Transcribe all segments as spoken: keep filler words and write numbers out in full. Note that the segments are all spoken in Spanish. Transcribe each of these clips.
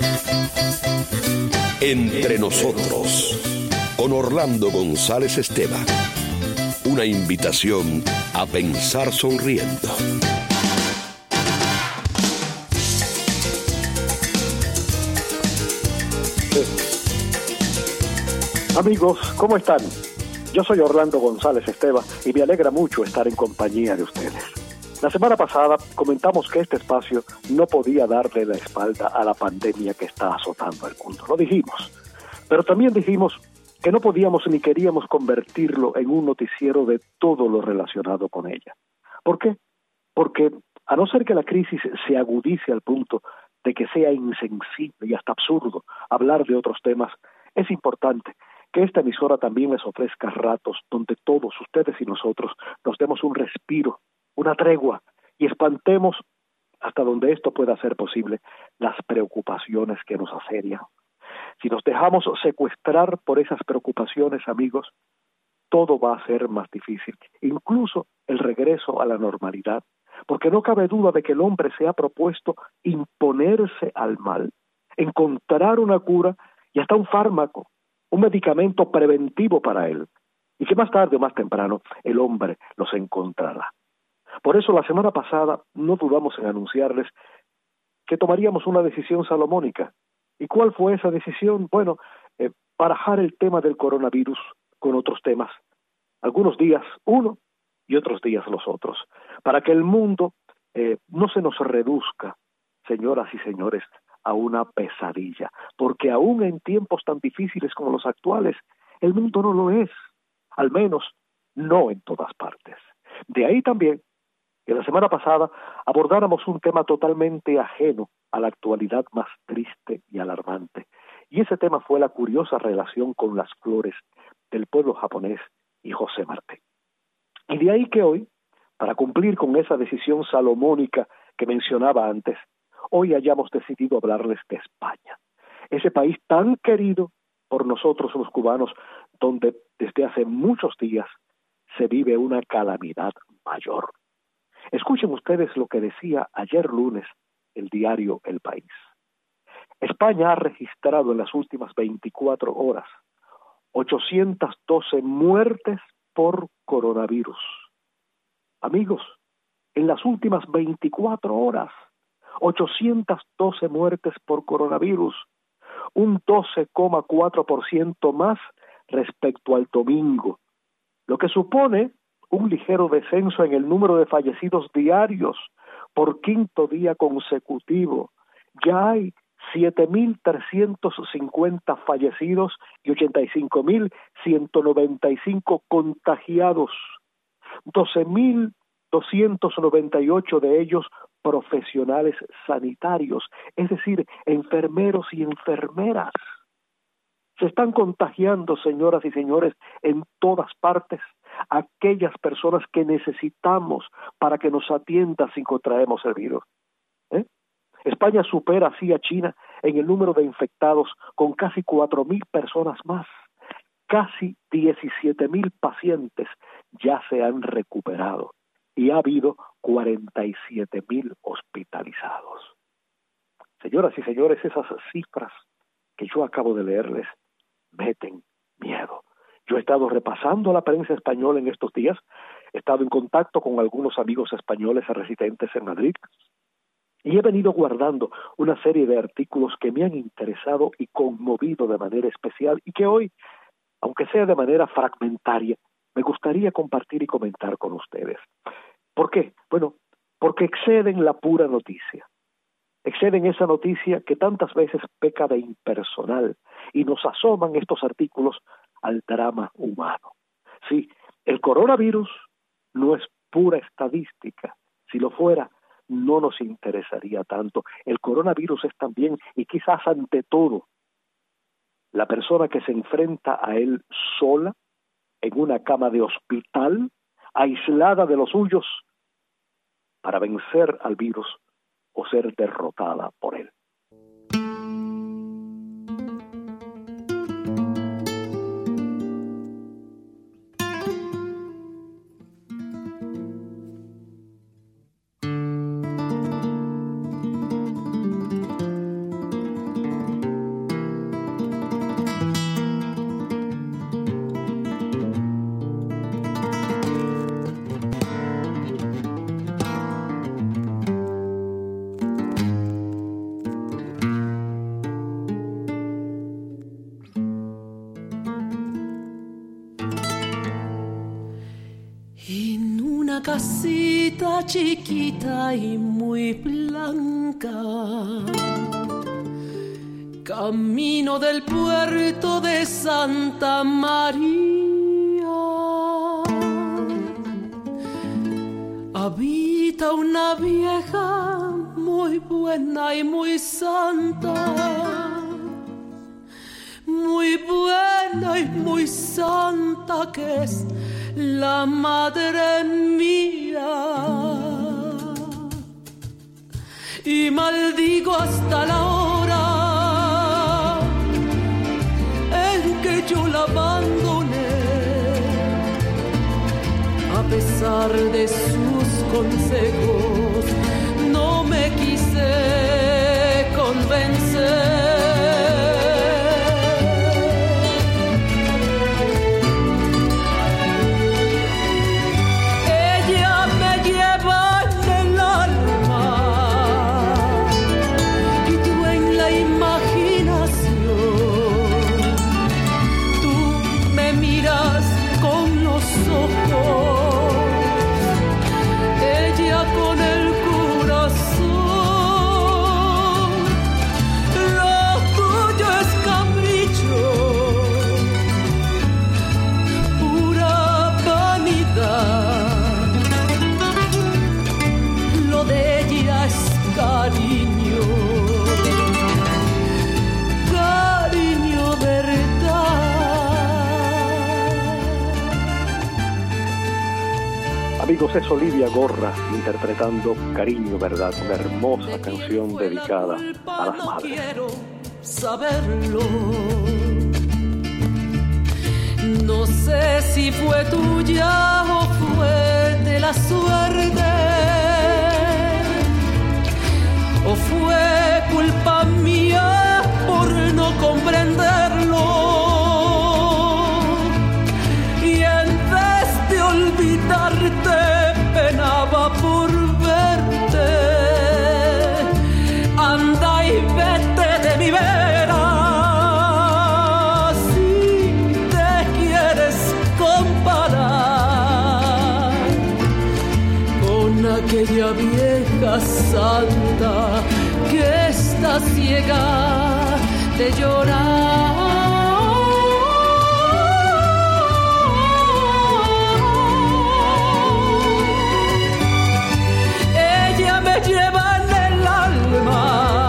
Entre nosotros, con Orlando González Esteva. Una invitación a pensar sonriendo. Amigos, ¿cómo están? Yo soy Orlando González Esteva y me alegra mucho estar en compañía de ustedes. La semana pasada comentamos que este espacio no podía darle la espalda a la pandemia que está azotando el mundo. Lo dijimos. Pero también dijimos que no podíamos ni queríamos convertirlo en un noticiero de todo lo relacionado con ella. ¿Por qué? Porque a no ser que la crisis se agudice al punto de que sea insensible y hasta absurdo hablar de otros temas, es importante que esta emisora también les ofrezca ratos donde todos ustedes y nosotros nos demos un respiro, una tregua y espantemos, hasta donde esto pueda ser posible, las preocupaciones que nos asedian. Si nos dejamos secuestrar por esas preocupaciones, amigos, todo va a ser más difícil, incluso el regreso a la normalidad, porque no cabe duda de que el hombre se ha propuesto imponerse al mal, encontrar una cura y hasta un fármaco, un medicamento preventivo para él, y que más tarde o más temprano el hombre los encontrará. Por eso la semana pasada no dudamos en anunciarles que tomaríamos una decisión salomónica. ¿Y cuál fue esa decisión? Bueno, eh, barajar el tema del coronavirus con otros temas. Algunos días uno y otros días los otros, para que el mundo eh, no se nos reduzca, señoras y señores, a una pesadilla, porque aún en tiempos tan difíciles como los actuales, el mundo no lo es, al menos no en todas partes. De ahí también que la semana pasada abordáramos un tema totalmente ajeno a la actualidad más triste y alarmante, y ese tema fue la curiosa relación con las flores del pueblo japonés y José Martí. Y de ahí que hoy, para cumplir con esa decisión salomónica que mencionaba antes, hoy hayamos decidido hablarles de España, ese país tan querido por nosotros los cubanos, donde desde hace muchos días se vive una calamidad mayor. Escuchen ustedes lo que decía ayer lunes el diario El País. España ha registrado en las últimas veinticuatro horas ochocientas doce muertes por coronavirus. Amigos, en las últimas veinticuatro horas, ochocientas doce muertes por coronavirus, un doce coma cuatro por ciento más respecto al domingo, lo que supone un ligero descenso en el número de fallecidos diarios por quinto día consecutivo. Ya hay siete mil trescientos cincuenta fallecidos y ochenta y cinco mil ciento noventa y cinco contagiados, doce mil doscientos noventa y ocho de ellos profesionales sanitarios, es decir, enfermeros y enfermeras. Se están contagiando, señoras y señores, en todas partes, aquellas personas que necesitamos para que nos atiendan si contraemos el virus. ¿Eh? España supera así a China en el número de infectados con casi cuatro mil personas más. Casi diecisiete mil pacientes ya se han recuperado y ha habido cuarenta y siete mil hospitalizados. Señoras y señores, esas cifras que yo acabo de leerles meten miedo. Yo he estado repasando la prensa española en estos días, he estado en contacto con algunos amigos españoles residentes en Madrid y he venido guardando una serie de artículos que me han interesado y conmovido de manera especial y que hoy, aunque sea de manera fragmentaria, me gustaría compartir y comentar con ustedes. ¿Por qué? Bueno, porque exceden la pura noticia. Exceden esa noticia que tantas veces peca de impersonal y nos asoman estos artículos al drama humano. Sí, el coronavirus no es pura estadística. Si lo fuera, no nos interesaría tanto. El coronavirus es también, y quizás ante todo, la persona que se enfrenta a él sola, en una cama de hospital, aislada de los suyos, para vencer al virus o ser derrotada por él. casita chiquita y muy blanca, camino del puerto de Santa María. Habita una vieja muy buena y muy santa, muy buena y muy santa, que es la madre mía. Y maldigo hasta la hora en que yo la abandoné, a pesar de sus consejos no me quise convencer. Amigos, es Olivia Gorra interpretando Cariño, ¿verdad? Una hermosa canción dedicada a las madres. Quiero saberlo. No sé si fue tuya o fue de la suerte, o fue culpa mía por no comprenderlo. Y en vez de olvidarte, penaba por verte. Anda y vete de mi vera. Si te quieres comparar con aquella vieja santa que está ciega de llorar. Lleva en el alma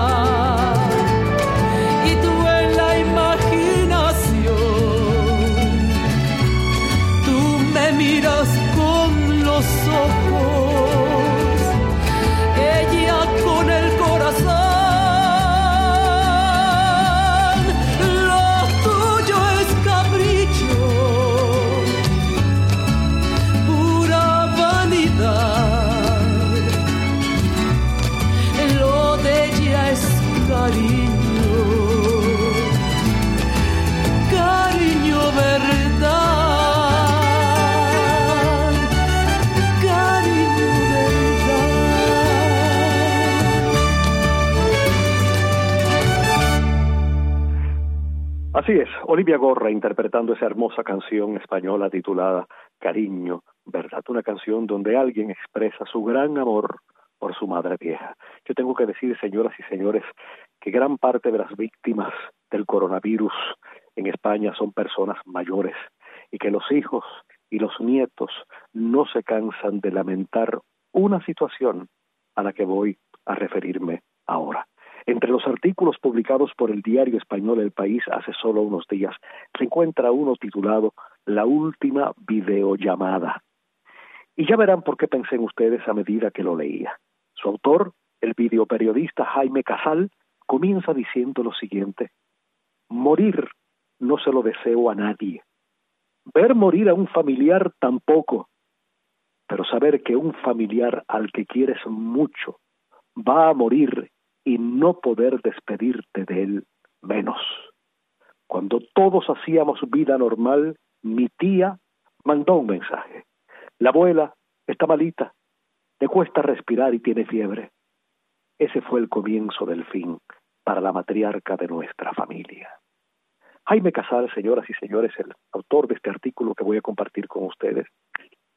y tú en la imaginación. Tú me miras con los ojos, ella con el corazón. Lo tuyo es capricho, pura vanidad. Cariño, cariño, verdad, cariño, verdad. Así es, Olivia Gorra interpretando esa hermosa canción española titulada Cariño, ¿verdad? Una canción donde alguien expresa su gran amor por su madre vieja. Yo tengo que decir, señoras y señores, que gran parte de las víctimas del coronavirus en España son personas mayores y que los hijos y los nietos no se cansan de lamentar una situación a la que voy a referirme ahora. Entre los artículos publicados por el diario español El País hace solo unos días se encuentra uno titulado La última videollamada. Y ya verán por qué pensé en ustedes a medida que lo leía. Su autor, el videoperiodista Jaime Casal, comienza diciendo lo siguiente: morir no se lo deseo a nadie. Ver morir a un familiar tampoco. Pero saber que un familiar al que quieres mucho va a morir y no poder despedirte de él menos. Cuando todos hacíamos vida normal, mi tía mandó un mensaje. La abuela está malita, le cuesta respirar y tiene fiebre. Ese fue el comienzo del fin para la matriarca de nuestra familia. Jaime Casal, señoras y señores, el autor de este artículo que voy a compartir con ustedes,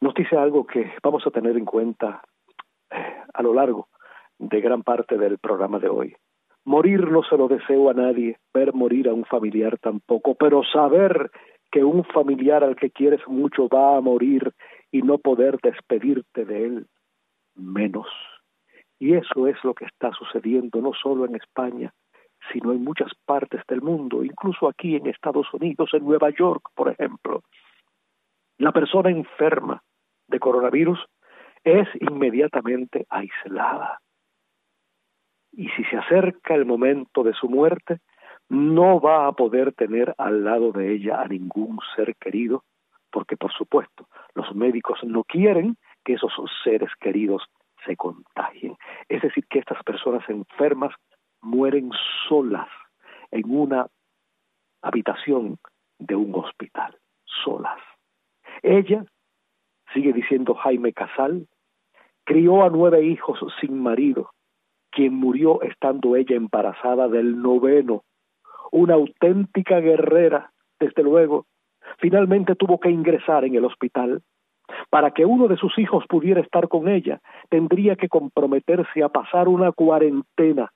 nos dice algo que vamos a tener en cuenta eh, a lo largo de gran parte del programa de hoy. Morir no se lo deseo a nadie, ver morir a un familiar tampoco, pero saber que un familiar al que quieres mucho va a morir y no poder despedirte de él, menos. Y eso es lo que está sucediendo no solo en España, sino en muchas partes del mundo, incluso aquí en Estados Unidos, en Nueva York, por ejemplo. La persona enferma de coronavirus es inmediatamente aislada. Y si se acerca el momento de su muerte, no va a poder tener al lado de ella a ningún ser querido, porque por supuesto los médicos no quieren que esos seres queridos se contagien. Es decir, que estas personas enfermas mueren solas en una habitación de un hospital, solas. Ella, sigue diciendo Jaime Casal, crió a nueve hijos sin marido, quien murió estando ella embarazada del noveno, una auténtica guerrera, desde luego. Finalmente tuvo que ingresar en el hospital. Para que uno de sus hijos pudiera estar con ella, tendría que comprometerse a pasar una cuarentena.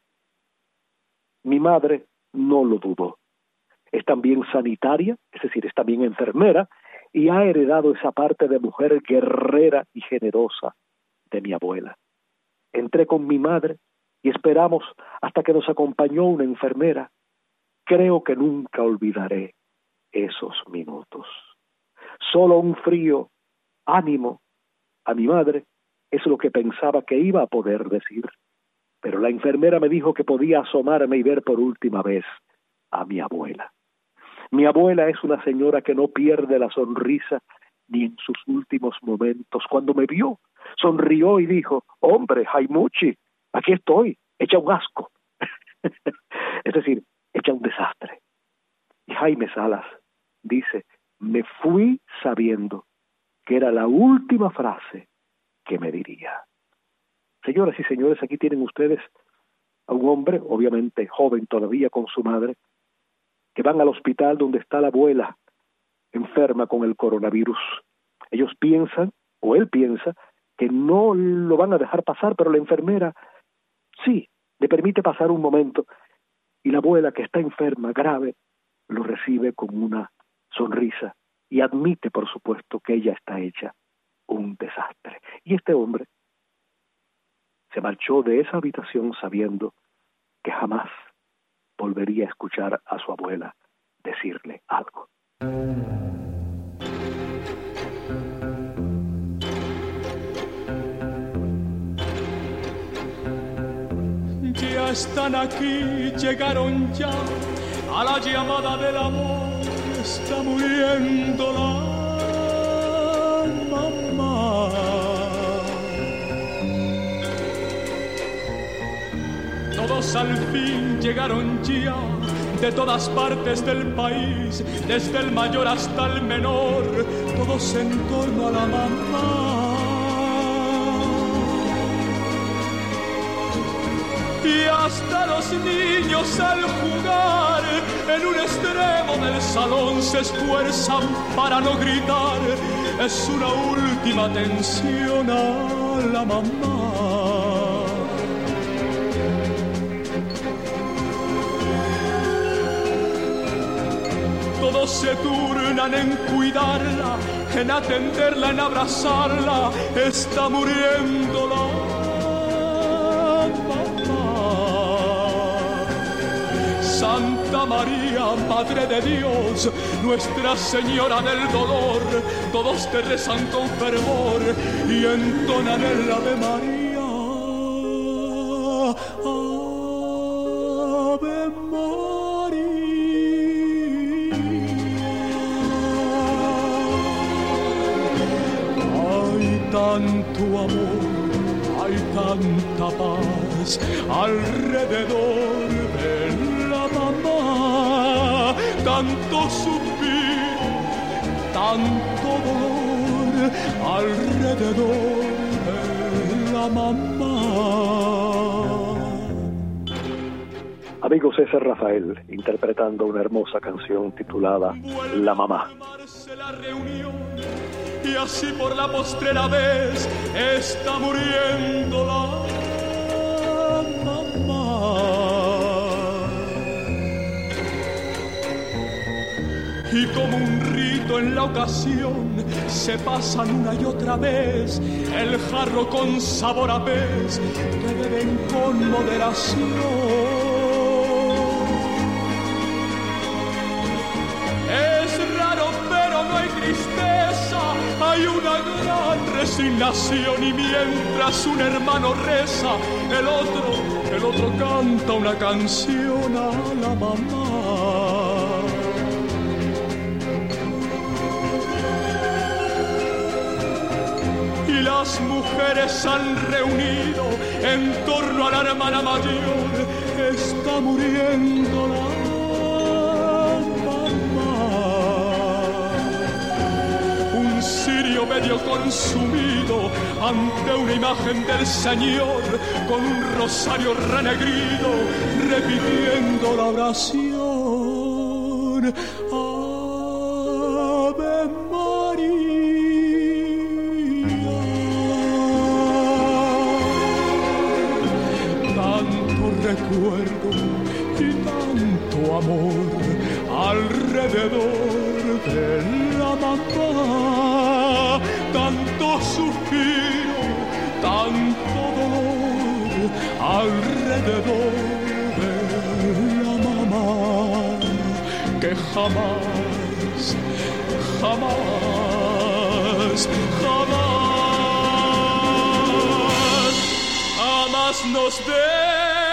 Mi madre no lo dudó. Es también sanitaria, es decir, es también enfermera, y ha heredado esa parte de mujer guerrera y generosa de mi abuela. Entré con mi madre y esperamos hasta que nos acompañó una enfermera. Creo que nunca olvidaré esos minutos. Solo un frío ánimo a mi madre es lo que pensaba que iba a poder decir, pero la enfermera me dijo que podía asomarme y ver por última vez a mi abuela. Mi abuela es una señora que no pierde la sonrisa ni en sus últimos momentos. Cuando me vio, sonrió y dijo: hombre, Jaimuchi, aquí estoy, hecha un asco. Es decir, hecha un desastre. Y Jaime Salas dice: me fui sabiendo que era la última frase que me diría. Señoras y señores, aquí tienen ustedes a un hombre, obviamente joven todavía, con su madre, que van al hospital donde está la abuela enferma con el coronavirus. Ellos piensan, o él piensa, que no lo van a dejar pasar, pero la enfermera sí, le permite pasar un momento, y la abuela, que está enferma, grave, lo recibe con una sonrisa y admite, por supuesto, que ella está hecha un desastre. Y este hombre se marchó de esa habitación sabiendo que jamás volvería a escuchar a su abuela decirle algo. Ya están aquí, llegaron ya a la llamada del amor, está muriendo la mamá. Todos al fin llegaron ya, de todas partes del país, desde el mayor hasta el menor, todos en torno a la mamá. Y hasta los niños al jugar en un extremo del salón se esfuerzan para no gritar. Es una última atención a la mamá. Todos se turnan en cuidarla, en atenderla, en abrazarla. Está muriendo la Santa María, Madre de Dios, Nuestra Señora del Dolor, todos te rezan con fervor y entonan el Ave María. Ave María. Hay tanto amor, hay tanta paz alrededor de mamá, tanto suspiro, tanto dolor alrededor de la mamá. Amigo César Rafael, interpretando una hermosa canción titulada La Mamá. y así por la postrera vez está muriendo la y como un rito en la ocasión se pasan una y otra vez el jarro con sabor a pez que beben con moderación. Es raro pero no hay tristeza, hay una gran resignación y mientras un hermano reza, el otro, el otro canta una canción a la mamá. Y las mujeres han reunido en torno a la hermana mayor, está muriendo la mamá. Un cirio medio consumido ante una imagen del Señor, con un rosario renegrido, repitiendo la oración. Ave María. Recuerdo y tanto amor alrededor de la mamá, tanto suspiro, tanto dolor alrededor de la mamá, que jamás, jamás, jamás, jamás nos dé.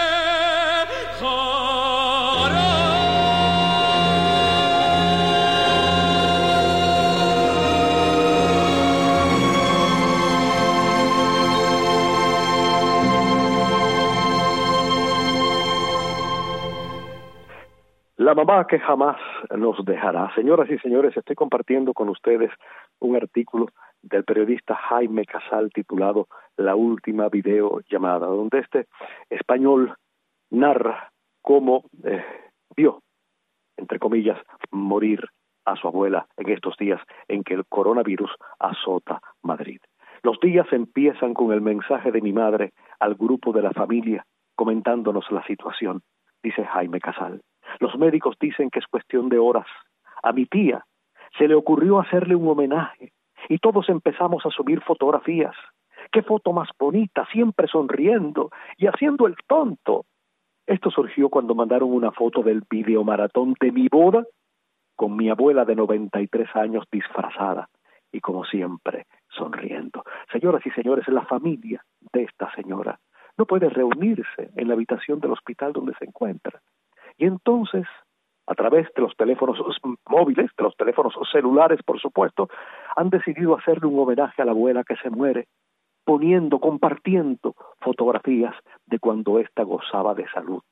La mamá que jamás nos dejará. Señoras y señores, estoy compartiendo con ustedes un artículo del periodista Jaime Casal titulado La última videollamada, donde este español narra cómo eh, vio, entre comillas, morir a su abuela en estos días en que el coronavirus azota Madrid. Los días empiezan con el mensaje de mi madre al grupo de la familia comentándonos la situación, dice Jaime Casal. Los médicos dicen que es cuestión de horas. A mi tía se le ocurrió hacerle un homenaje y todos empezamos a subir fotografías. ¡Qué foto más bonita! Siempre sonriendo y haciendo el tonto. Esto surgió cuando mandaron una foto del videomaratón de mi boda con mi abuela de noventa y tres años disfrazada y como siempre sonriendo. Señoras y señores, la familia de esta señora no puede reunirse en la habitación del hospital donde se encuentra. Y entonces, a través de los teléfonos móviles, de los teléfonos celulares, por supuesto, han decidido hacerle un homenaje a la abuela que se muere, poniendo, compartiendo fotografías de cuando ésta gozaba de salud.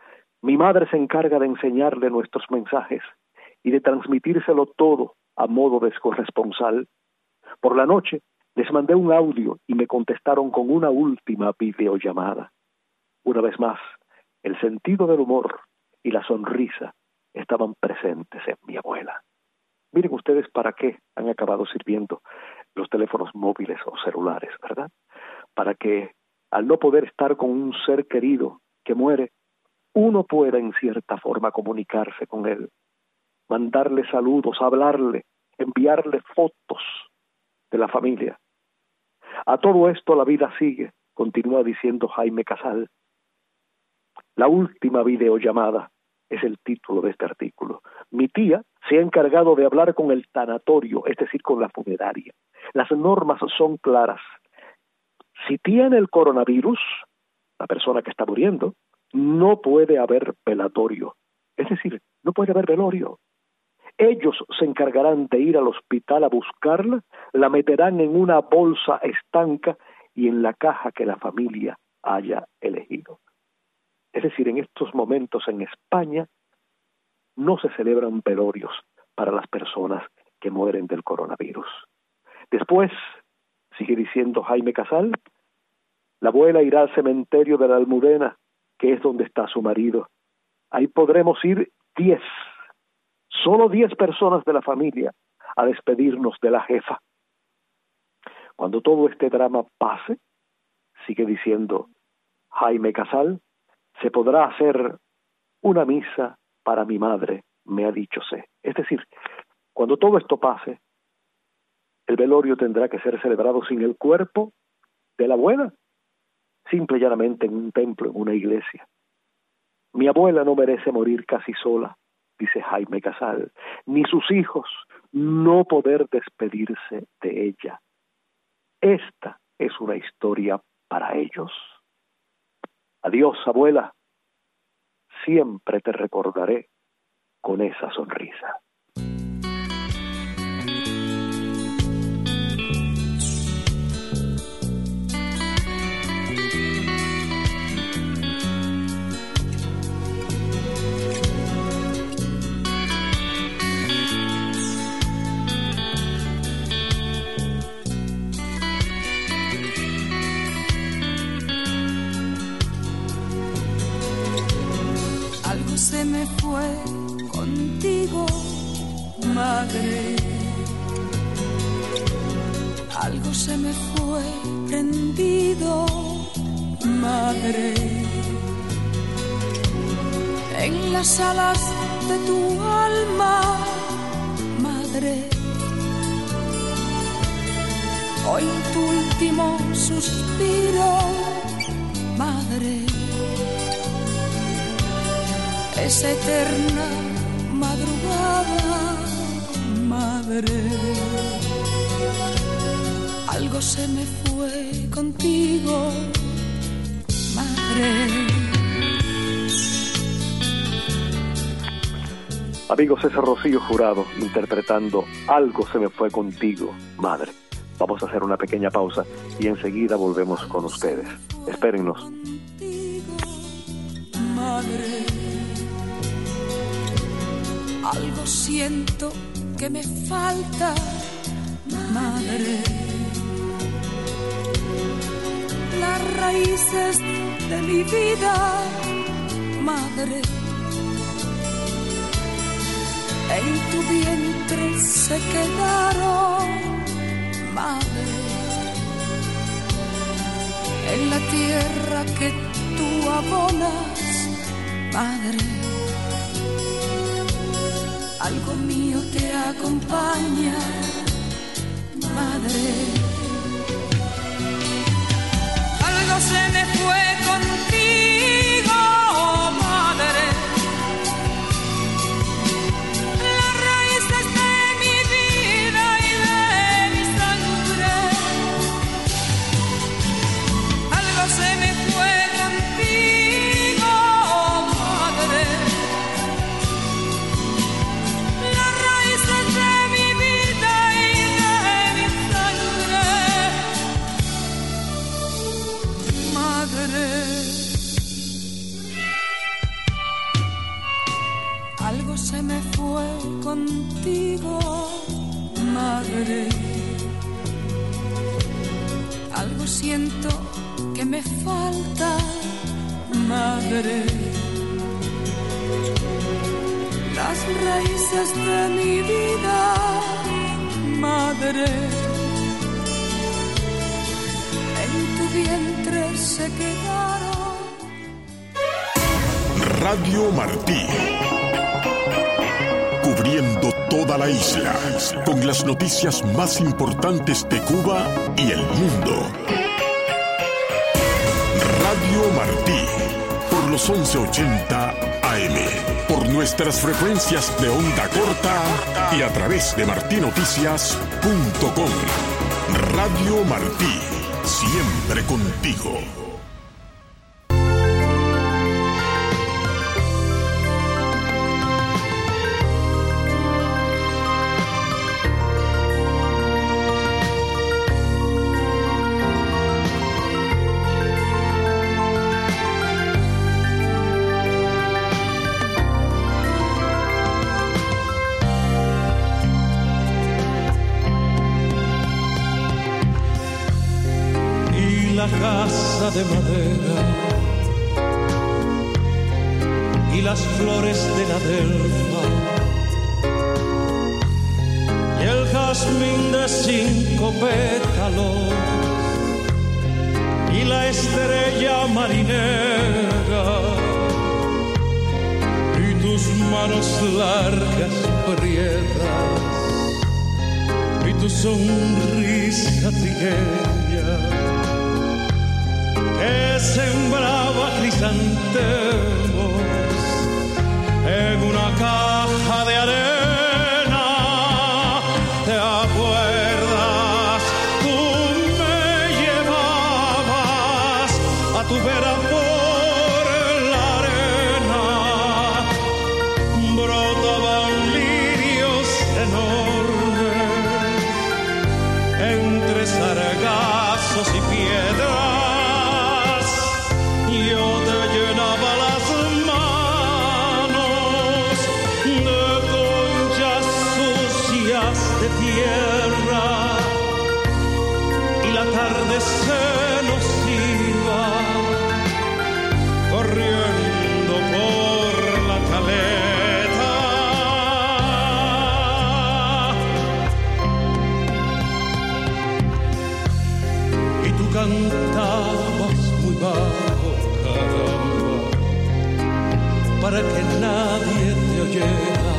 Mi madre se encarga de enseñarle nuestros mensajes y de transmitírselo todo a modo de corresponsal. Por la noche les mandé un audio y me contestaron con una última videollamada. Una vez más, el sentido del humor y la sonrisa estaban presentes en mi abuela. Miren ustedes para qué han acabado sirviendo los teléfonos móviles o celulares, ¿verdad? Para que al no poder estar con un ser querido que muere, uno pueda en cierta forma comunicarse con él, mandarle saludos, hablarle, enviarle fotos de la familia. A todo esto la vida sigue, continúa diciendo Jaime Casal. La última videollamada es el título de este artículo. Mi tía se ha encargado de hablar con el tanatorio, es decir, con la funeraria. Las normas son claras. Si tiene el coronavirus, la persona que está muriendo, no puede haber velatorio. Es decir, no puede haber velorio. Ellos se encargarán de ir al hospital a buscarla, la meterán en una bolsa estanca y en la caja que la familia haya elegido. Es decir, en estos momentos en España no se celebran velorios para las personas que mueren del coronavirus. Después, sigue diciendo Jaime Casal, la abuela irá al cementerio de la Almudena, que es donde está su marido. Ahí podremos ir diez, solo diez personas de la familia a despedirnos de la jefa. Cuando todo este drama pase, sigue diciendo Jaime Casal, se podrá hacer una misa para mi madre, me ha dicho C. Es decir, cuando todo esto pase, el velorio tendrá que ser celebrado sin el cuerpo de la abuela, simple y llanamente en un templo, en una iglesia. Mi abuela no merece morir casi sola, dice Jaime Casal, ni sus hijos no poder despedirse de ella. Esta es una historia para ellos. Adiós, abuela. Siempre te recordaré con esa sonrisa. Se me fue contigo, madre. Algo se me fue prendido, madre. En las alas de tu alma, madre. Hoy tu último suspiro, madre. Esa eterna madrugada, madre. Algo se me fue contigo, madre. Amigos, ese Rocío Jurado interpretando Algo se me fue contigo, madre. Vamos a hacer una pequeña pausa y enseguida volvemos con ustedes. Espérennos. Madre. Algo siento que me falta, madre. Las raíces de mi vida, madre. En tu vientre se quedaron, madre. En la tierra que tú abonas, madre. Algo mío te acompaña, madre. Algo se me fue contigo, madre. Las raíces de mi vida y de mi sangre. Algo se me fue contigo, madre. Algo se me fue contigo, madre. Algo siento que me falta, madre. Las raíces de mi vida, madre. En tu vientre se quedaron. Radio Martí. Cubriendo toda la isla, con las noticias más importantes de Cuba y el mundo. Radio Martí, por los once ochenta A M, por nuestras frecuencias de onda corta y a través de martí noticias punto com. Radio Martí, siempre contigo. De madera y las flores de la delfa y el jardín jazmín de cinco pétalos y la estrella marinera y tus manos largas prietas y tu sonrisa trigueña que sembraba crisantemos en una caja de arena. ¿Te acuerdas? Tú me llevabas a tu vera por la arena, brotaban lirios enormes entre sargazos y piedras, yo te llenaba las manos de conchas sucias de tierra y la tarde se nos iba corriendo por la caleta y tú cantabas muy bajo, caramba, para que nadie te oyera,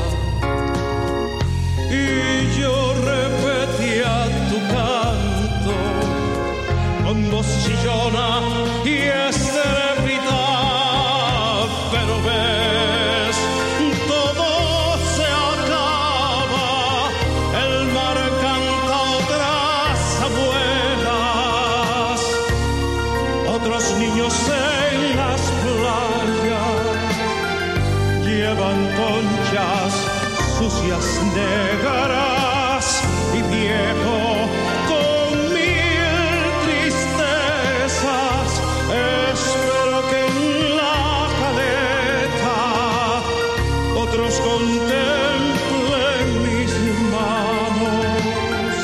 y yo repetía tu canto con voz chillona y estrepita, pero ves, todo se acaba, el mar canta otras abuelas, otros niños en las playas llevan conchas sucias negras y viejo con mil tristezas. Espero que en la caleta otros contemplen mis manos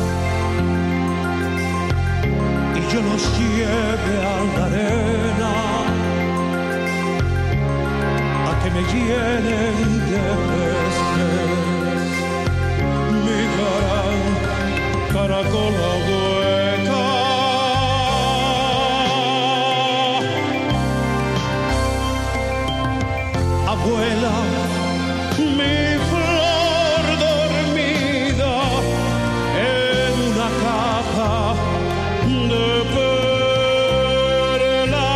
y yo los lleve a la arena a que me llenen de peces mi gran caracola hueca. Abuela, mi flor dormida en una caja de perlas.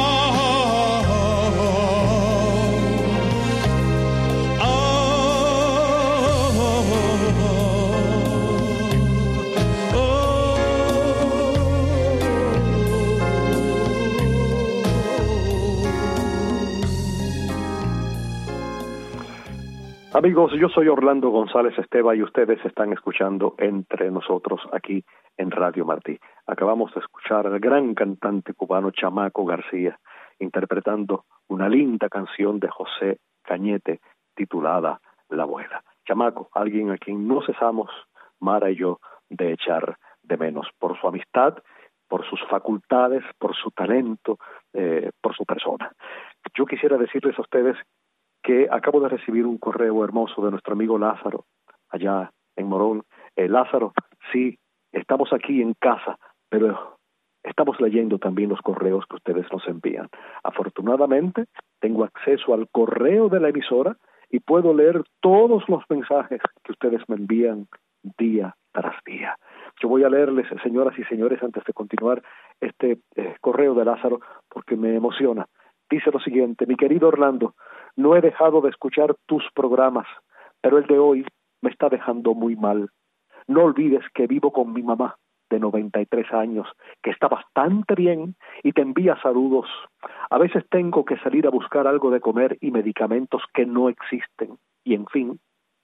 Amigos, yo soy Orlando González Esteva y ustedes están escuchando Entre Nosotros aquí en Radio Martí. Acabamos de escuchar al gran cantante cubano Chamaco García interpretando una linda canción de José Cañete titulada La Abuela. Chamaco, alguien a quien no cesamos, Mara y yo, de echar de menos por su amistad, por sus facultades, por su talento, eh, por su persona. Yo quisiera decirles a ustedes que acabo de recibir un correo hermoso de nuestro amigo Lázaro, allá en Morón. Eh, Lázaro, sí, estamos aquí en casa, pero estamos leyendo también los correos que ustedes nos envían. Afortunadamente, tengo acceso al correo de la emisora y puedo leer todos los mensajes que ustedes me envían día tras día. Yo voy a leerles, señoras y señores, antes de continuar, este eh, correo de Lázaro, porque me emociona. Dice lo siguiente: mi querido Orlando, no he dejado de escuchar tus programas, pero el de hoy me está dejando muy mal. No olvides que vivo con mi mamá de noventa y tres años, que está bastante bien y te envía saludos. A veces tengo que salir a buscar algo de comer y medicamentos que no existen. Y en fin,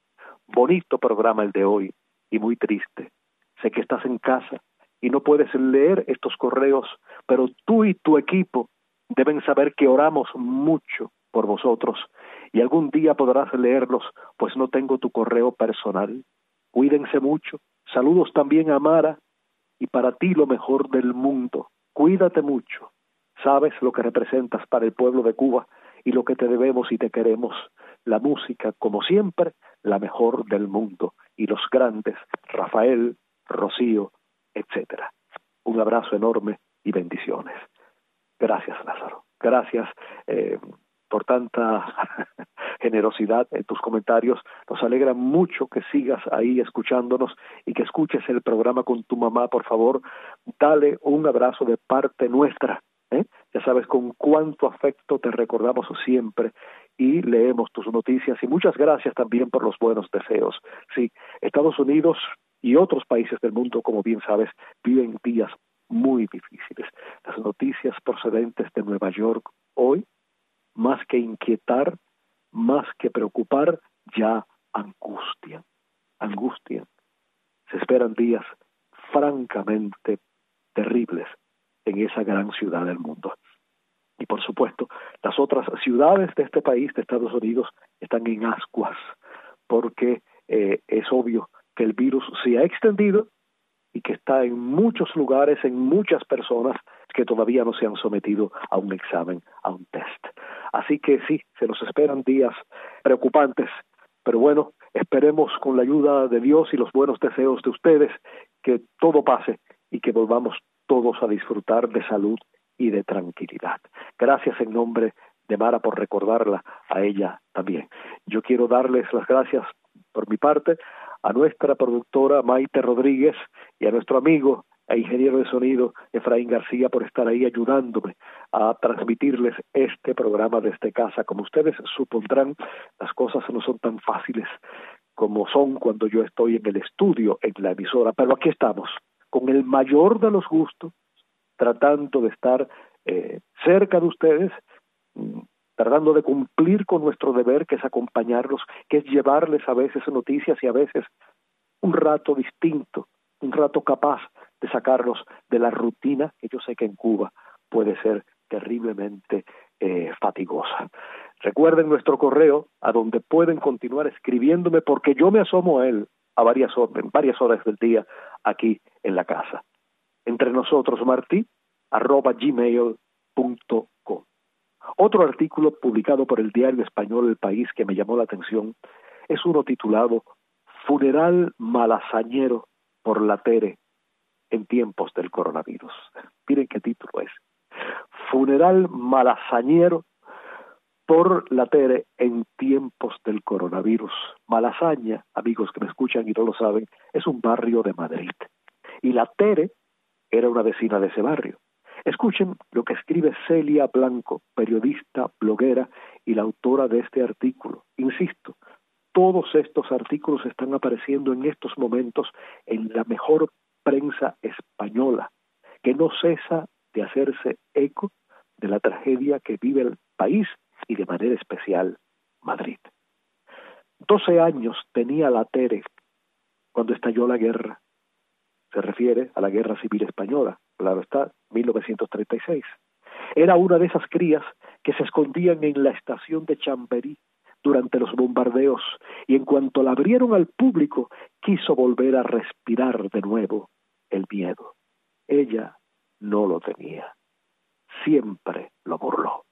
bonito programa el de hoy y muy triste. Sé que estás en casa y no puedes leer estos correos, pero tú y tu equipo deben saber que oramos mucho por vosotros y algún día podrás leerlos, pues no tengo tu correo personal. Cuídense mucho. Saludos también a Mara y para ti lo mejor del mundo. Cuídate mucho. Sabes lo que representas para el pueblo de Cuba y lo que te debemos y te queremos. La música, como siempre, la mejor del mundo. y los grandes, Rafael, Rocío, etcétera. Un abrazo enorme y bendiciones. Gracias, Lázaro. Gracias eh, por tanta generosidad en tus comentarios. Nos alegra mucho que sigas ahí escuchándonos y que escuches el programa con tu mamá. Por favor, dale un abrazo de parte nuestra. ¿eh? Ya sabes con cuánto afecto te recordamos siempre y leemos tus noticias. Y muchas gracias también por los buenos deseos. Sí, Estados Unidos y otros países del mundo, como bien sabes, viven días muy difíciles. Las noticias procedentes de Nueva York hoy, más que inquietar, más que preocupar, ya angustian, angustian. Se esperan días francamente terribles en esa gran ciudad del mundo. Y por supuesto, las otras ciudades de este país, de Estados Unidos, están en ascuas, porque eh, es obvio que el virus se ha extendido y que está en muchos lugares, en muchas personas que todavía no se han sometido a un examen, a un test. Así que sí, se nos esperan días preocupantes, pero bueno, esperemos con la ayuda de Dios y los buenos deseos de ustedes que todo pase y que volvamos todos a disfrutar de salud y de tranquilidad. Gracias en nombre de Mara por recordarla a ella también. Yo quiero darles las gracias por mi parte a nuestra productora Maite Rodríguez y a nuestro amigo e ingeniero de sonido Efraín García por estar ahí ayudándome a transmitirles este programa desde casa. Como ustedes supondrán, las cosas no son tan fáciles como son cuando yo estoy en el estudio, en la emisora, pero aquí estamos, con el mayor de los gustos, tratando de estar eh, cerca de ustedes, tratando de cumplir con nuestro deber, que es acompañarlos, que es llevarles a veces noticias y a veces un rato distinto, un rato capaz de sacarlos de la rutina, que yo sé que en Cuba puede ser terriblemente eh, fatigosa. Recuerden nuestro correo, a donde pueden continuar escribiéndome, porque yo me asomo a él a varias horas, en varias horas del día aquí en la casa. Entre nosotros, Martí, arroba gmail punto com. Otro artículo publicado por el diario español El País que me llamó la atención es uno titulado Funeral malasañero por la Tere en tiempos del coronavirus. Miren qué título es. Funeral malasañero por la Tere en tiempos del coronavirus. Malasaña, amigos que me escuchan y no lo saben, es un barrio de Madrid. Y la Tere era una vecina de ese barrio. Escuchen lo que escribe Celia Blanco, periodista, bloguera y la autora de este artículo. Insisto, todos estos artículos están apareciendo en estos momentos en la mejor prensa española, que no cesa de hacerse eco de la tragedia que vive el país y de manera especial Madrid. Doce años tenía la Tere cuando estalló la guerra. Se refiere a la Guerra Civil Española, claro está, mil novecientos treinta y seis. Era una de esas crías que se escondían en la estación de Chamberí durante los bombardeos y en cuanto la abrieron al público quiso volver a respirar de nuevo el miedo. Ella no lo tenía, siempre lo burló.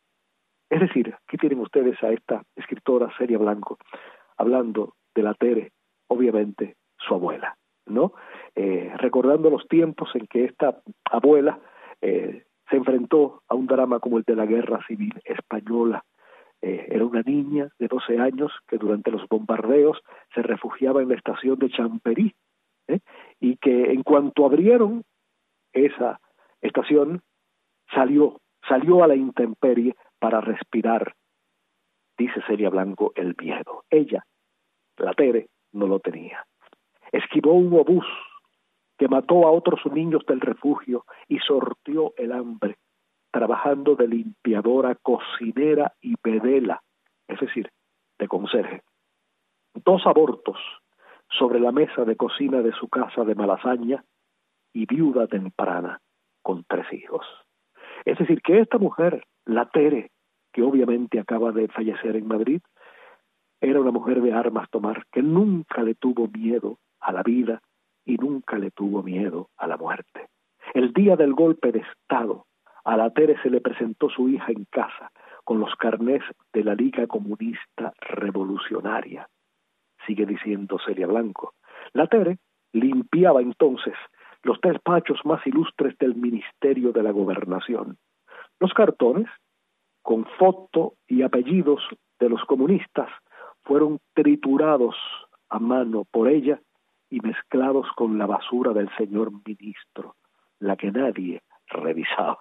Es decir, aquí tienen ustedes a esta escritora Celia Blanco hablando de la Tere, obviamente su abuela, ¿no? Eh, recordando los tiempos en que esta abuela eh, se enfrentó a un drama como el de la Guerra Civil Española. Eh, era una niña de doce años que durante los bombardeos se refugiaba en la estación de Chamberí, ¿eh? y que en cuanto abrieron esa estación salió, salió a la intemperie para respirar, dice Celia Blanco, el miedo. Ella, la Tere, no lo tenía. Esquivó un obús que mató a otros niños del refugio y sortió el hambre, trabajando de limpiadora, cocinera y vedela, es decir, de conserje. Dos abortos sobre la mesa de cocina de su casa de Malasaña y viuda temprana con tres hijos. Es decir, que esta mujer, la Tere, que obviamente acaba de fallecer en Madrid, era una mujer de armas tomar, que nunca le tuvo miedo a la vida y nunca le tuvo miedo a la muerte. El día del golpe de Estado, a la Tere se le presentó su hija en casa con los carnés de la Liga Comunista Revolucionaria. sigue diciendo Celia Blanco. La Tere limpiaba entonces los despachos más ilustres del Ministerio de la Gobernación. Los cartones, con foto y apellidos de los comunistas, fueron triturados a mano por ella y mezclados con la basura del señor ministro, la que nadie revisaba.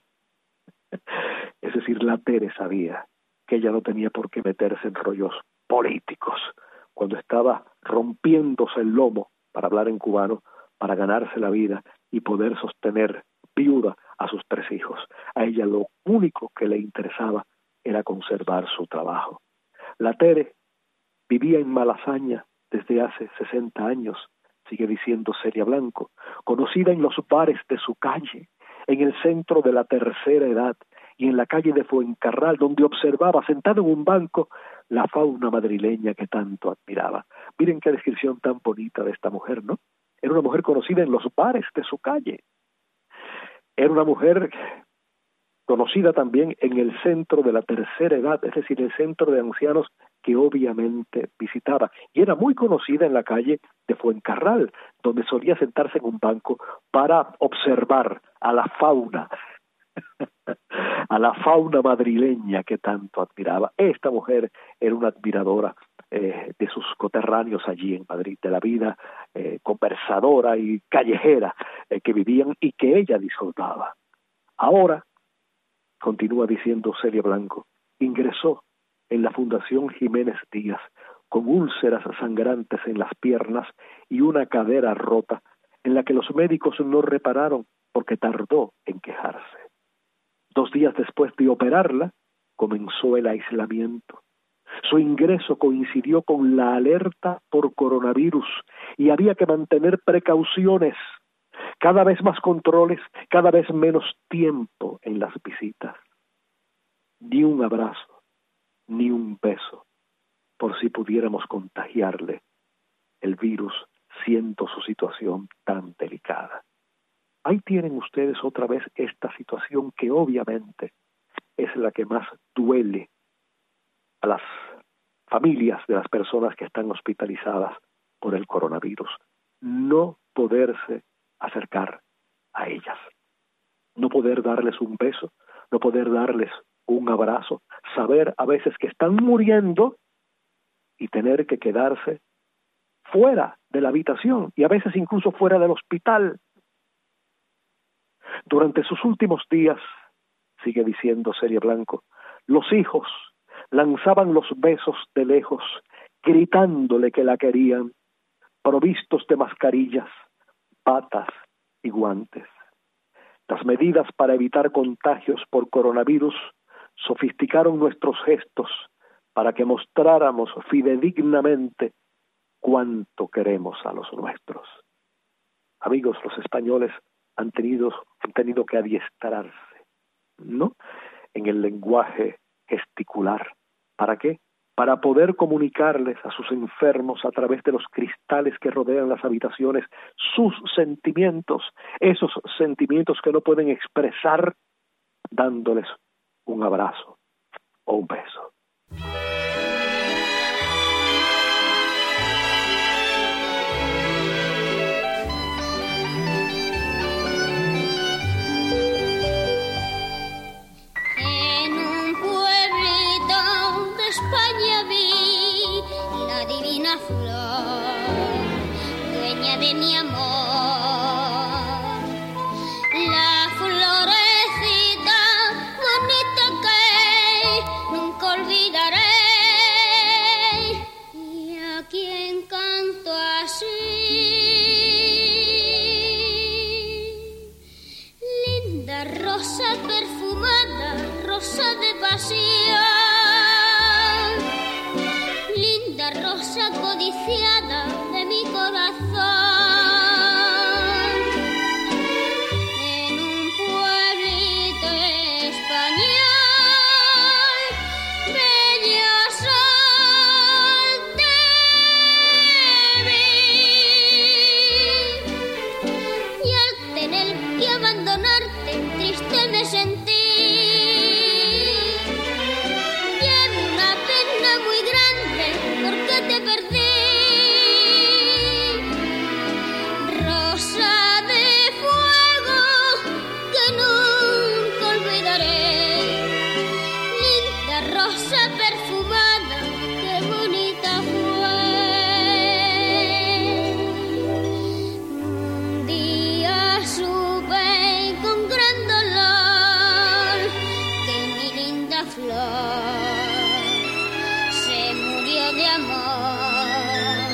Es decir, la Tere sabía que ella no tenía por qué meterse en rollos políticos cuando estaba rompiéndose el lomo, para hablar en cubano, para ganarse la vida y poder sostener viuda a sus tres hijos. A ella lo único que le interesaba era conservar su trabajo. La Tere vivía en Malasaña desde hace sesenta años, sigue diciendo Celia Blanco, conocida en los bares de su calle, en el centro de la tercera edad y en la calle de Fuencarral, donde observaba sentado en un banco la fauna madrileña que tanto admiraba. Miren qué descripción tan bonita de esta mujer, ¿no? Era una mujer conocida en los bares de su calle. Era una mujer conocida también en el centro de la tercera edad, es decir, el centro de ancianos que obviamente visitaba. Y era muy conocida en la calle de Fuencarral, donde solía sentarse en un banco para observar a la fauna, a la fauna madrileña que tanto admiraba. Esta mujer era una admiradora eh, de sus coterráneos allí en Madrid, de la vida eh, conversadora y callejera eh, que vivían y que ella disfrutaba. Ahora, continúa diciendo Celia Blanco, ingresó en la Fundación Jiménez Díaz con úlceras sangrantes en las piernas y una cadera rota en la que los médicos no repararon porque tardó en quejarse. Dos días después de operarla, comenzó el aislamiento. Su ingreso coincidió con la alerta por coronavirus y había que mantener precauciones, cada vez más controles, cada vez menos tiempo en las visitas. Ni un abrazo, ni un beso, por si pudiéramos contagiarle el virus, siendo su situación tan delicada. Ahí tienen ustedes otra vez esta situación que obviamente es la que más duele a las familias de las personas que están hospitalizadas por el coronavirus. No poderse acercar a ellas, no poder darles un beso, no poder darles un abrazo, saber a veces que están muriendo y tener que quedarse fuera de la habitación y a veces incluso fuera del hospital. Durante sus últimos días, sigue diciendo Celia Blanco, los hijos lanzaban los besos de lejos, gritándole que la querían, provistos de mascarillas, batas y guantes. Las medidas para evitar contagios por coronavirus sofisticaron nuestros gestos para que mostráramos fidedignamente cuánto queremos a los nuestros. Amigos, los españoles han tenido, han tenido que adiestrarse, ¿no?, en el lenguaje gesticular. ¿Para qué? Para poder comunicarles a sus enfermos a través de los cristales que rodean las habitaciones sus sentimientos, esos sentimientos que no pueden expresar dándoles un abrazo o un beso. España vi la divina flor, dueña de mi amor, la florecita bonita que nunca olvidaré, y a quien canto así, linda rosa perfumada, rosa de pasión, rosa codiciada de mi corazón, en un pueblito español, bella sol te vi, y al tener que abandonarte triste me sentí. Te perdí. amor.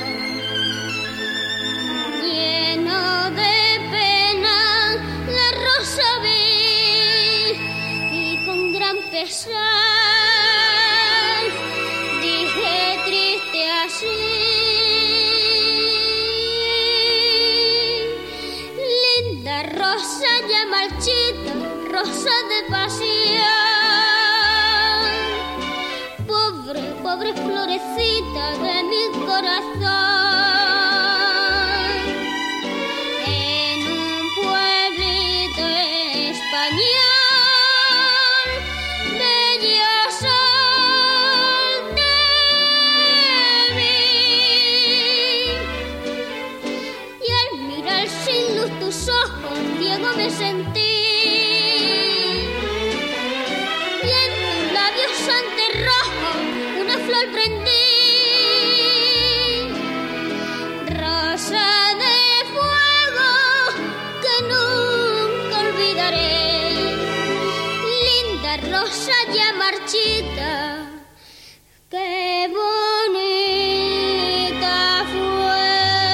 Lleno de pena la rosa vi y con gran pesar dije triste así: linda rosa ya marchita, rosa de pasión, pobre, pobre florecita de mi corazón. En un pueblito español, bella sol te vi, y al mirar sin luz tus ojos, Diego, me sentí. Una flor prendí, rosa de fuego que nunca olvidaré, linda rosa ya marchita, qué bonita fue.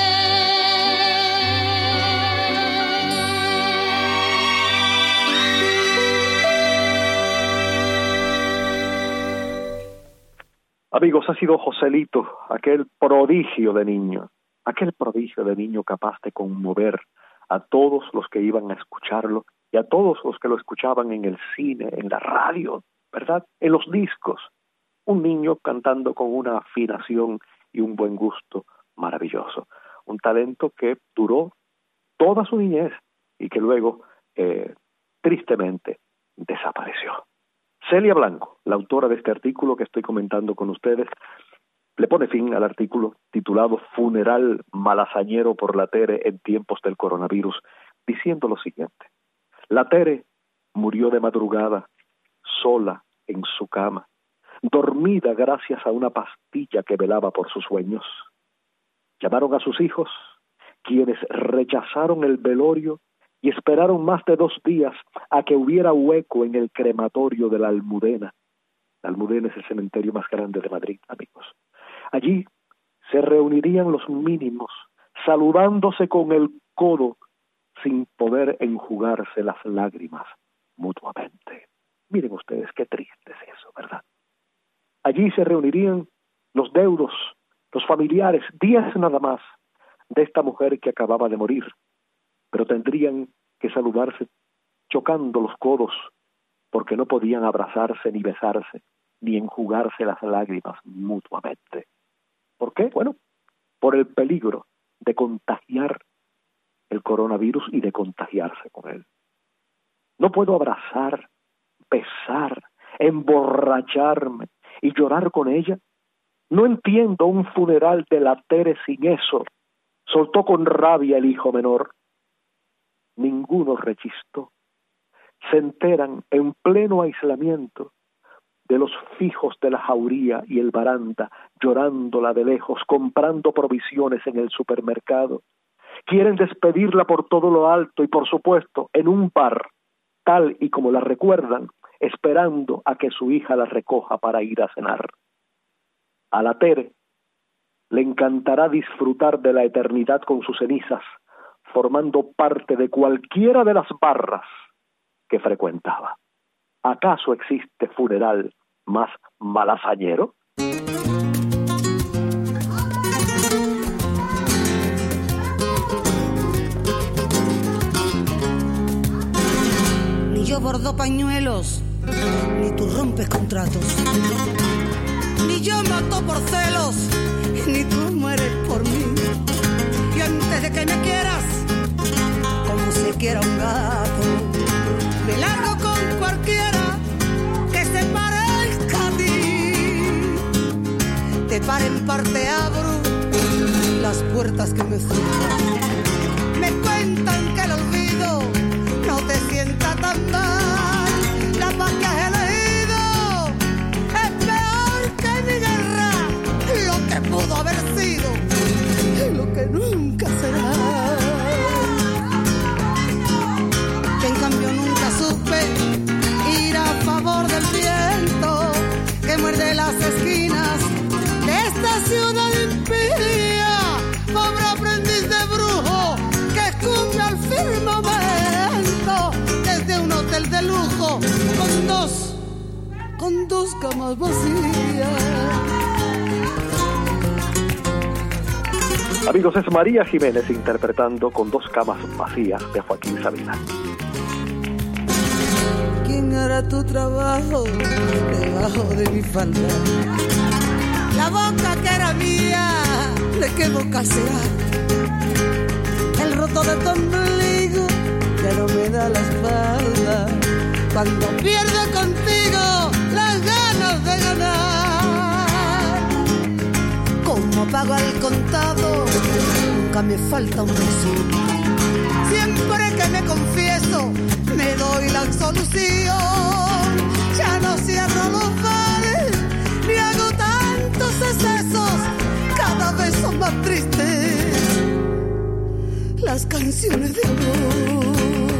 Amigos, ha sido Joselito, aquel prodigio de niño, aquel prodigio de niño capaz de conmover a todos los que iban a escucharlo y a todos los que lo escuchaban en el cine, en la radio, ¿verdad? En los discos. Un niño cantando con una afinación y un buen gusto maravilloso. Un talento que duró toda su niñez y que luego, eh, tristemente, desapareció. Celia Blanco, la autora de este artículo que estoy comentando con ustedes, le pone fin al artículo titulado Funeral malasañero por la Tere en tiempos del coronavirus, diciendo lo siguiente: la Tere murió de madrugada, sola en su cama, dormida gracias a una pastilla que velaba por sus sueños. Llamaron a sus hijos, quienes rechazaron el velorio y esperaron más de dos días a que hubiera hueco en el crematorio de la Almudena. La Almudena es el cementerio más grande de Madrid, amigos. Allí se reunirían los mínimos, saludándose con el codo, sin poder enjugarse las lágrimas mutuamente. Miren ustedes qué triste es eso, ¿verdad? Allí se reunirían los deudos, los familiares, días nada más, de esta mujer que acababa de morir, pero tendrían que saludarse chocando los codos, porque no podían abrazarse ni besarse, ni enjugarse las lágrimas mutuamente. ¿Por qué? Bueno, por el peligro de contagiar el coronavirus y de contagiarse con él. No puedo abrazar, besar, emborracharme y llorar con ella. No entiendo un funeral de la Tere sin eso, soltó con rabia el hijo menor. Ninguno rechistó. Se enteran en pleno aislamiento de los fijos de la Jauría y el Baranda, llorándola de lejos, comprando provisiones en el supermercado. Quieren despedirla por todo lo alto y, por supuesto, en un bar, tal y como la recuerdan, esperando a que su hija la recoja para ir a cenar. A la Tere le encantará disfrutar de la eternidad con sus cenizas, formando parte de cualquiera de las barras que frecuentaba. ¿Acaso existe funeral más malasañero? Ni yo bordo pañuelos, ni tú rompes contratos, ni yo mato por celos, ni tú mueres por mí. Y antes de que me quieras, como se quiera un gato, me largo con cualquiera que se parezca a ti. Te par en parte abro las puertas que me cierran. Me cuentan que el olvido no te sienta tan mal. La paz que has elegido es peor que mi guerra. Lo que pudo haber sido y lo que nunca será. Que en cambio nunca supe ir a favor del viento que muerde las esquinas de esta ciudad. con dos camas vacías. Amigos, es María Jiménez interpretando Con dos camas vacías de Joaquín Sabina. ¿Quién hará tu trabajo debajo de mi falda? La boca que era mía, ¿de qué boca será? El roto de tu ombligo ya no me da la espalda. Cuando pierdo contigo las ganas de ganar. Como pago al contado, nunca me falta un beso. Siempre que me confieso, me doy la absolución. Ya no cierro los bares, ni hago tantos excesos. Cada vez son más tristes las canciones de amor.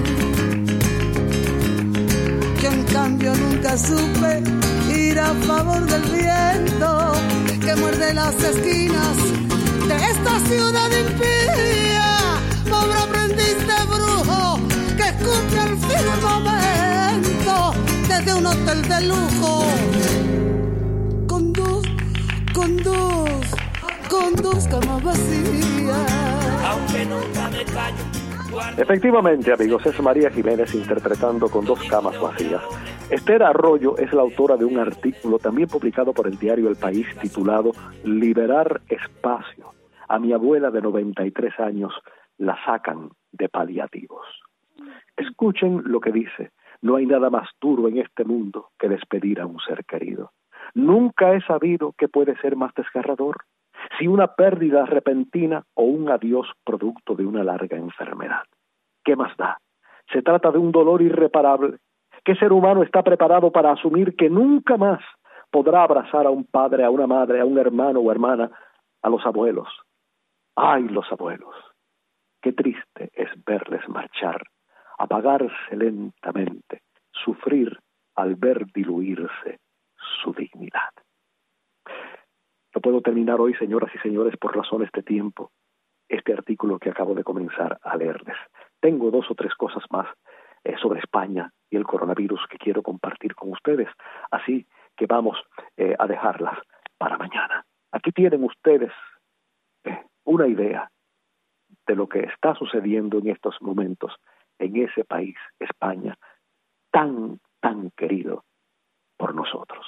Yo en cambio nunca supe ir a favor del viento que muerde las esquinas de esta ciudad impía. Pobre aprendiz de brujo que escupe al fin el momento desde un hotel de lujo. Con dos, con dos, con dos camas vacías. Aunque nunca me callo. Efectivamente, amigos, es María Jiménez interpretando Con dos camas vacías. Esther Arroyo es la autora de un artículo también publicado por el diario El País titulado Liberar espacio. A mi abuela de noventa y tres años la sacan de paliativos. Escuchen lo que dice. No hay nada más duro en este mundo que despedir a un ser querido. Nunca he sabido qué puede ser más desgarrador, si una pérdida repentina o un adiós producto de una larga enfermedad. ¿Qué más da? Se trata de un dolor irreparable. ¿Qué ser humano está preparado para asumir que nunca más podrá abrazar a un padre, a una madre, a un hermano o hermana, a los abuelos? ¡Ay, los abuelos! Qué triste es verles marchar, apagarse lentamente, sufrir al ver diluirse su dignidad. No puedo terminar hoy, señoras y señores, por razones de tiempo, este artículo que acabo de comenzar a leerles. Tengo dos o tres cosas más eh, sobre España y el coronavirus que quiero compartir con ustedes, así que vamos eh, a dejarlas para mañana. Aquí tienen ustedes eh, una idea de lo que está sucediendo en estos momentos en ese país, España, tan, tan querido por nosotros.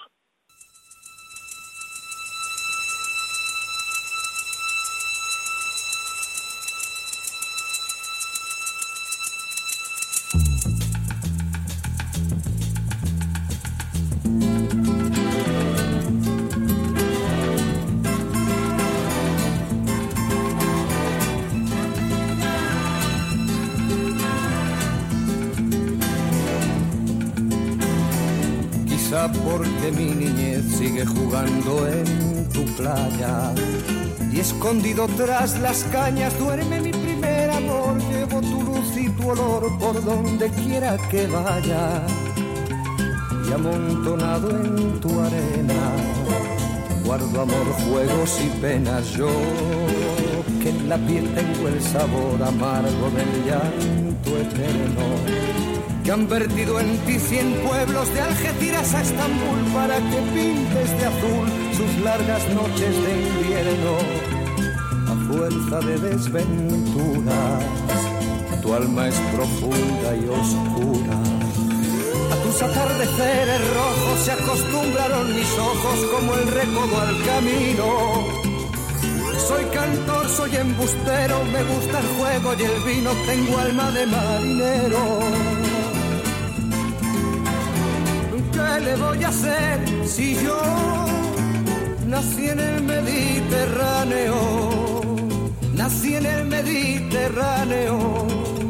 Porque mi niñez sigue jugando en tu playa y escondido tras las cañas duerme mi primer amor. Llevo tu luz y tu olor por donde quiera que vaya y amontonado en tu arena guardo amor, juegos y penas. Yo que en la piel tengo el sabor amargo del llanto eterno, que han vertido en ti cien pueblos de Algeciras a Estambul para que pintes de azul sus largas noches de invierno. A fuerza de desventuras, tu alma es profunda y oscura. A tus atardeceres rojos se acostumbraron mis ojos como el recodo al camino. Soy cantor, soy embustero, me gusta el juego y el vino, tengo alma de marinero. ¿Qué le voy a hacer si yo nací en el Mediterráneo? Nací en el Mediterráneo.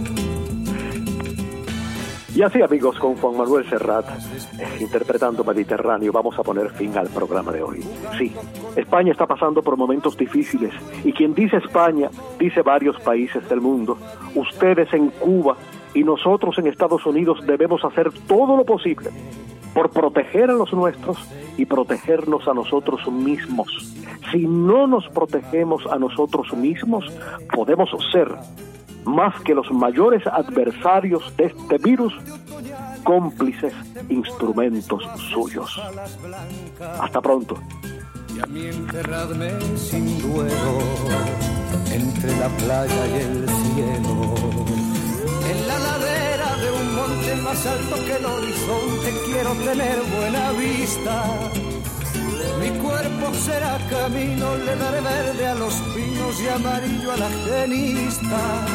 Y así, amigos, con Juan Manuel Serrat eh, interpretando Mediterráneo, vamos a poner fin al programa de hoy. Sí, España está pasando por momentos difíciles y quien dice España dice varios países del mundo. Ustedes en Cuba y nosotros en Estados Unidos debemos hacer todo lo posible por proteger a los nuestros y protegernos a nosotros mismos. Si no nos protegemos a nosotros mismos, podemos ser más que los mayores adversarios de este virus cómplices instrumentos suyos. Hasta pronto. Y a mí encerradme sin duelo entre la playa y el cielo, en la ladera de un monte más alto que el horizonte quiero tener buena vista. Mi cuerpo será camino, le daré verde a los pinos y amarillo a la genista.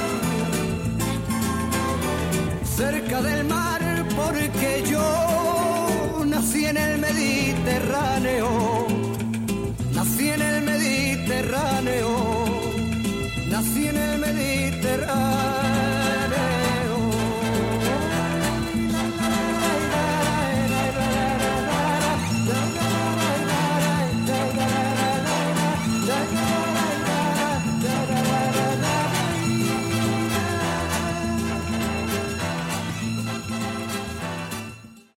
Cerca del mar porque yo nací en el Mediterráneo, nací en el Mediterráneo, nací en el Mediterráneo.